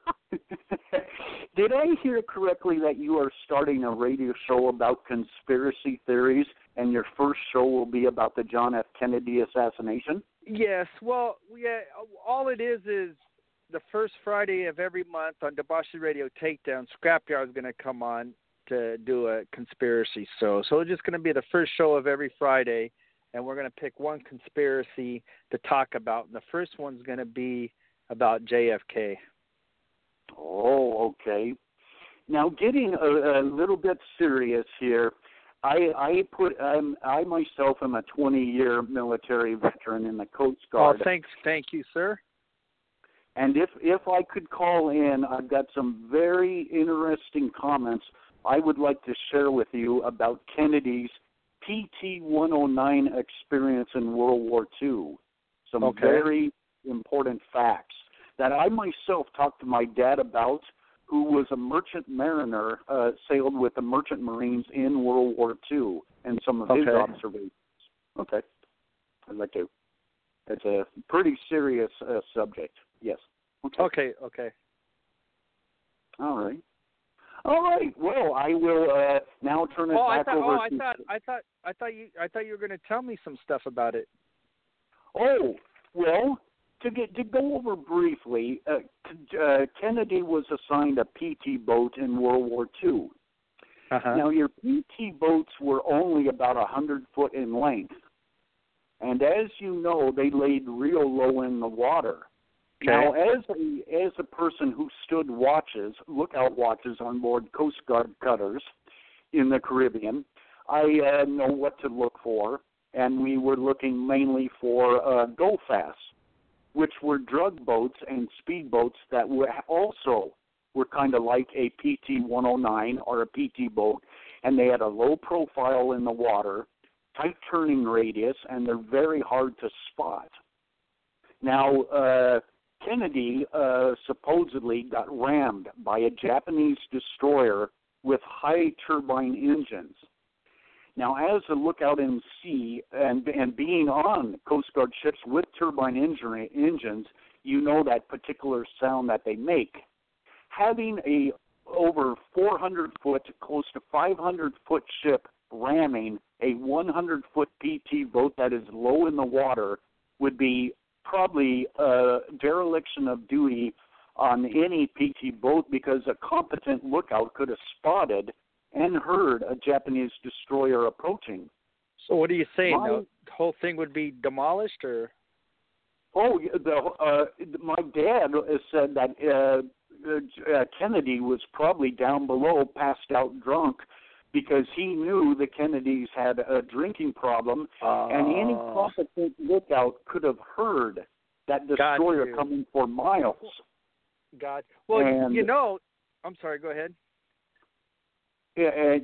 Did I hear correctly that you are starting a radio show about conspiracy theories, and your first show will be about the John F. Kennedy assassination? Yes. Well, yeah. All it is the first Friday of every month on Debauchery Radio Takedown, Scrapyard is going to come on to do a conspiracy show. So it's just going to be the first show of every Friday, and we're going to pick one conspiracy to talk about. And the first one's going to be about JFK. Oh, okay. Now, getting a little bit serious here, I myself am a 20-year military veteran in the Coast Guard. Oh, thank you, sir. And if I could call in, I've got some very interesting comments I would like to share with you about Kennedy's PT-109 experience in World War II. Some very important facts that I myself talked to my dad about, who was a merchant mariner, sailed with the merchant marines in World War II, and some of his observations. Okay. I'd like to. It's a pretty serious subject. Yes. Okay. All right. Well, I will now turn it back over. I thought you were going to tell me some stuff about it. Oh, well, to go over briefly, Kennedy was assigned a PT boat in World War II. Now, your PT boats were only about 100 foot in length, and as you know, they laid real low in the water. Okay. Now, as a person who stood lookout watches on board Coast Guard cutters in the Caribbean, I know what to look for, and we were looking mainly for go-fast, which were drug boats and speedboats that were kind of like a PT-109 or a PT boat, and they had a low profile in the water, tight turning radius, and they're very hard to spot. Now, Kennedy supposedly got rammed by a Japanese destroyer with high turbine engines. Now, as a lookout in sea and being on Coast Guard ships with turbine engines, you know that particular sound that they make. Having a over 400-foot, close to 500-foot ship ramming a 100-foot PT boat that is low in the water would be probably a dereliction of duty on any PT boat, because a competent lookout could have spotted and heard a Japanese destroyer approaching. So what are you saying? The whole thing would be demolished, or? Oh, my dad said that Kennedy was probably down below, passed out drunk, because he knew the Kennedys had a drinking problem, and any competent lookout could have heard that destroyer coming for miles. Well, I'm sorry, go ahead. There's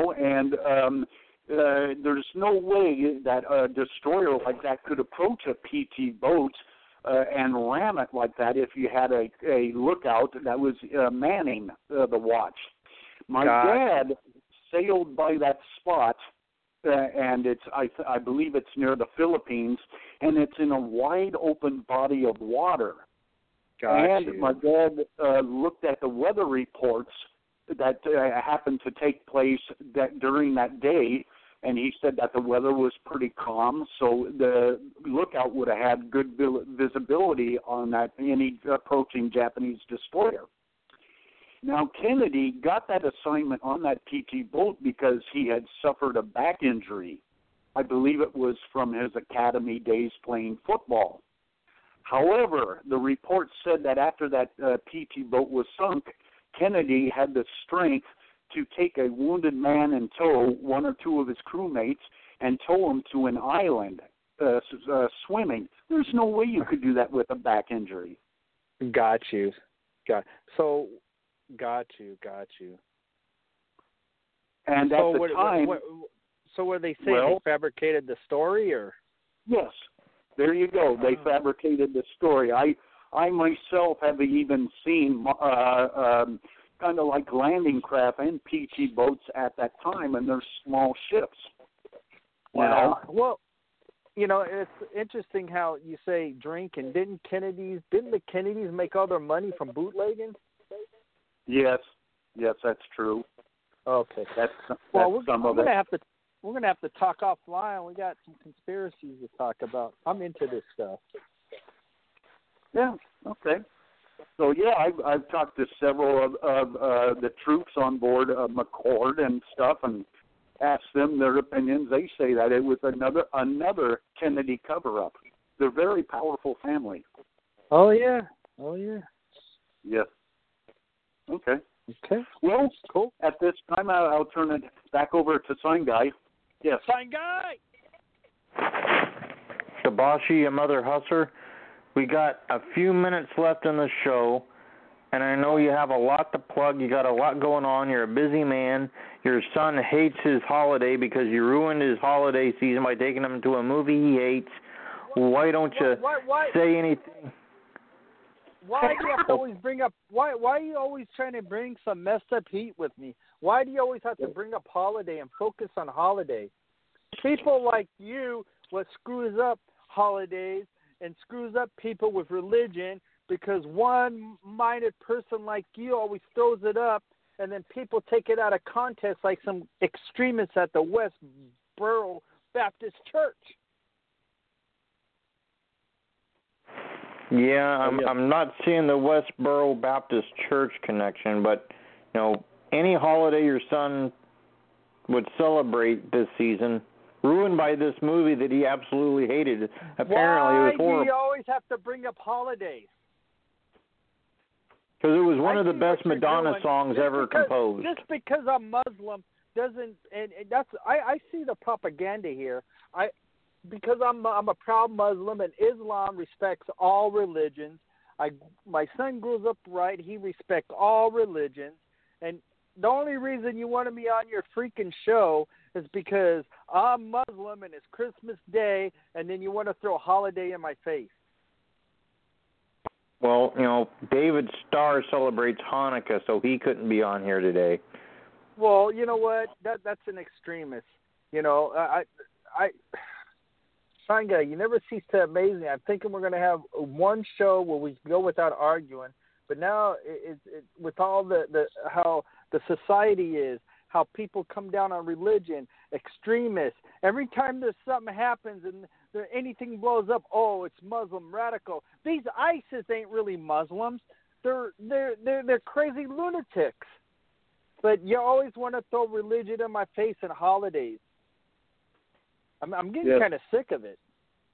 no way that a destroyer like that could approach a PT boat and ram it like that if you had a lookout that was manning the watch. My dad sailed by that spot, and I believe it's near the Philippines, and it's in a wide open body of water. And my dad looked at the weather reports that happened to take place during that day, and he said that the weather was pretty calm, so the lookout would have had good visibility on any approaching Japanese destroyer. Now, Kennedy got that assignment on that PT boat because he had suffered a back injury. I believe it was from his academy days playing football. However, the report said that after that PT boat was sunk, Kennedy had the strength to take a wounded man in tow, one or two of his crewmates, and tow him to an island swimming. There's no way you could do that with a back injury. Got you. Got you. And so at the time... so were they saying they fabricated the story, or? Yes. There you go. They fabricated the story. I myself have even seen kind of like landing craft and PT boats at that time, and they're small ships. Wow. Well, it's interesting how you say drinking. Didn't the Kennedys make all their money from bootlegging? Yes, that's true. Okay. That's we're some of gonna it. We're gonna have to talk offline. We got some conspiracies to talk about. I'm into this stuff. Yeah. Okay. So yeah, I've talked to several of the troops on board McCord and stuff, and asked them their opinions. They say that it was another Kennedy cover-up. They're a very powerful family. Oh yeah. Yes. Okay. Well, cool. At this time, I'll turn it back over to Sign Guy. Yes. Sign Guy! Dabashi and Mother Husser, we got a few minutes left in the show, and I know you have a lot to plug. You got a lot going on. You're a busy man. Your son hates his holiday because you ruined his holiday season by taking him to a movie he hates. Why don't you say anything? Why do you have to always bring up? Why are you always trying to bring some messed up heat with me? Why do you always have to bring up holiday and focus on holiday? People like you, what screws up holidays and screws up people with religion, because one-minded person like you always throws it up, and then people take it out of context like some extremists at the Westboro Baptist Church. Yeah, I'm not seeing the Westboro Baptist Church connection, but any holiday your son would celebrate this season, ruined by this movie that he absolutely hated. Apparently, it was horrible. Why do you always have to bring up holidays? Because it was one of the best Madonna songs ever composed. Just because I'm Muslim doesn't, and that's I see the propaganda here. Because I'm a proud Muslim, and Islam respects all religions. My son grows up right. He respects all religions, and the only reason you wanted me on your freaking show is because I'm Muslim and it's Christmas Day, and then you want to throw a holiday in my face. Well, David Starr celebrates Hanukkah, so he couldn't be on here today. Well, you know what? That's an extremist. Sign Guy, you never cease to amaze me. I'm thinking we're going to have one show where we go without arguing, but now it with all the how the society is, how people come down on religion, extremists. Every time there's something happens and anything blows up, it's Muslim radical. These ISIS ain't really Muslims. They're crazy lunatics. But you always want to throw religion in my face and holidays. I'm getting kind of sick of it.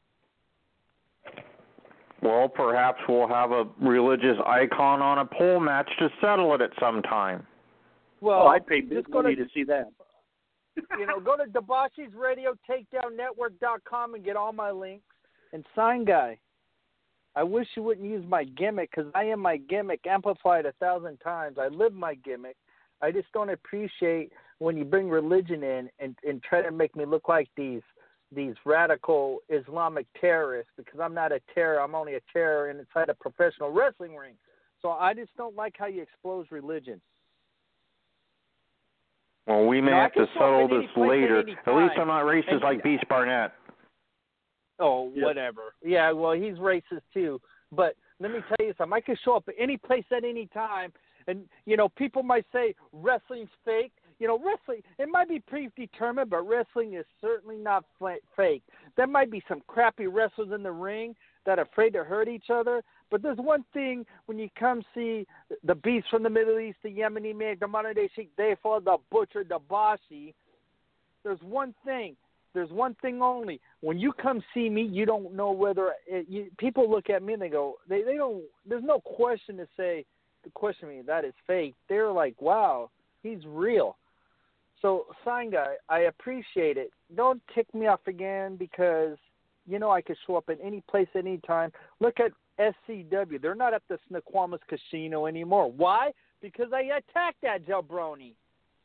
Well, perhaps we'll have a religious icon on a pole match to settle it at some time. Well, I'd pay big money to see that. Go to Debashi's Radio TakedownNetwork.com and get all my links. And Sign Guy, I wish you wouldn't use my gimmick, because I am my gimmick amplified 1,000 times. I live my gimmick. I just don't appreciate when you bring religion in and try to make me look like these radical Islamic terrorists, because I'm not a terror. I'm only a terror inside a professional wrestling ring. So I just don't like how you expose religion. Well, we may have to settle this later. At least I'm not racist like Beast Barnett. Oh, whatever. Yeah, well, he's racist too. But let me tell you something. I can show up at any place at any time. And, people might say wrestling's fake. Wrestling, it might be predetermined, but wrestling is certainly not fake. There might be some crappy wrestlers in the ring that are afraid to hurt each other. But there's one thing when you come see the Beast from the Middle East, the Yemeni Meg, the modern day Sheikh Dayful, the Butcher, the Bashi. There's one thing. There's one thing only. When you come see me, you don't know whether people look at me and they go, they don't. There's no question to question me that is fake. They're like, wow, he's real. So, Sign Guy, I appreciate it. Don't kick me off again because I could show up at any place at any time. Look at SCW. They're not at the Snoqualmie Casino anymore. Why? Because I attacked that jabroni.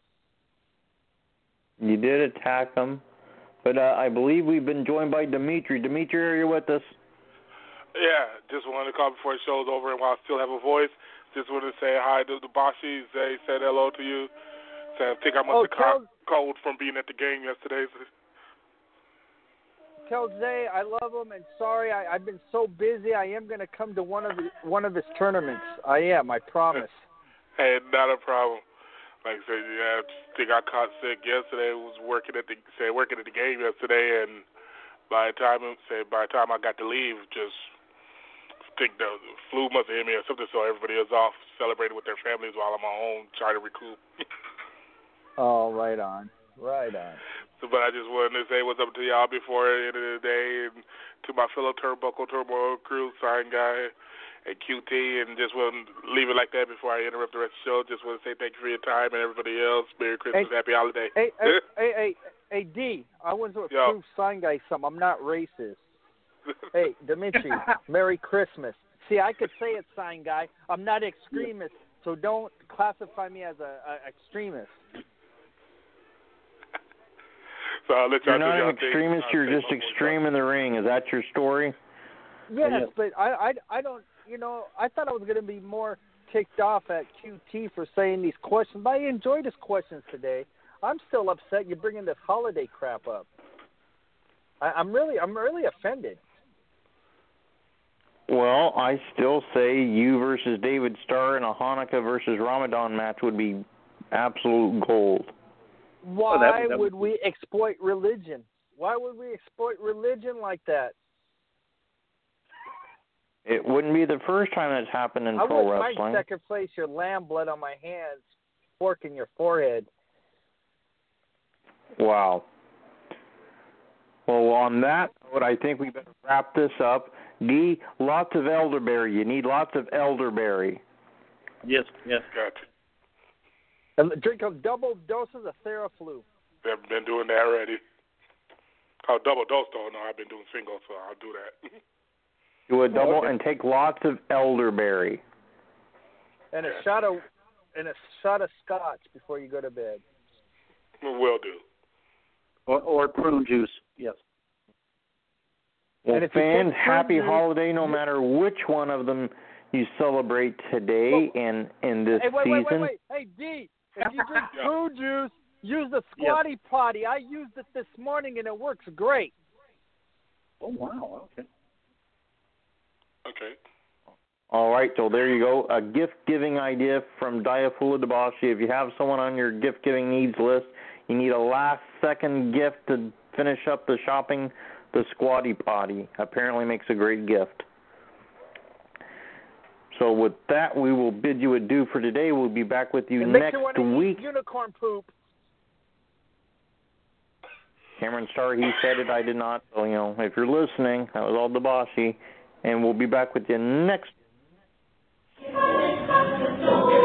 You did attack him. But I believe we've been joined by Dimitri. Dimitri, are you with us? Yeah, just wanted to call before the show's over, and while I still have a voice, just wanted to say hi to the Bashi. They said hello to you. So I think I must have cold from being at the game yesterday. Tell Zay I love him, and sorry I've been so busy. I am going to come to one of his tournaments. I am, I promise. Hey, not a problem. Like I said, I think I caught sick yesterday. Was working at the game yesterday, and by the time I got to leave, just think the flu must have hit me or something. So everybody was off celebrating with their families while I'm at home trying to recoup. Oh, right on. So, but I just wanted to say what's up to y'all before the end of the day, and to my fellow Turnbuckle Turmoil crew, Sign Guy, and QT, and just want to leave it like that before I interrupt the rest of the show. Just want to say thank you for your time, and everybody else, Merry Christmas, Happy Holiday. Hey, D, I want to prove Sign Guy something. I'm not racist. Hey, Dimitri, Merry Christmas. See, I could say it, Sign Guy. I'm not extremist, so don't classify me as a extremist. So you're not an extremist, you're just extreme in the ring. Is that your story? Yes, but I don't, I thought I was going to be more ticked off at QT for saying these questions, but I enjoyed his questions today. I'm still upset you're bringing this holiday crap up. I'm really offended. Well, I still say you versus David Starr in a Hanukkah versus Ramadan match would be absolute gold. Why would we exploit religion? Why would we exploit religion like that? It wouldn't be the first time that's happened in pro wrestling. I wouldn't second place your lamb blood on my hands, fork in your forehead. Wow. Well, on that note, I think we better wrap this up. D, lots of elderberry. You need lots of elderberry. Yes. Gotcha. And drink a double doses of Theraflu. I've been doing that already. Oh, double dose though. No, I've been doing single, so I'll do that. Do a double and take lots of elderberry. And a shot of scotch before you go to bed. Will do. Or prune juice. Yes. Well, fans, happy holiday no matter which one of them you celebrate today and in this season. Wait. Hey, D, if you drink prune juice, use the Squatty Potty. I used it this morning, and it works great. Oh, wow. Okay. All right, so there you go. A gift-giving idea from Diafula Dabashi. If you have someone on your gift-giving needs list, you need a last-second gift to finish up the shopping, the Squatty Potty apparently makes a great gift. So with that, we will bid you adieu for today. We'll be back with you next week. Unicorn poop. Cameron Starr, he said it, I did not. So, if you're listening, that was all Dabashi. And we'll be back with you next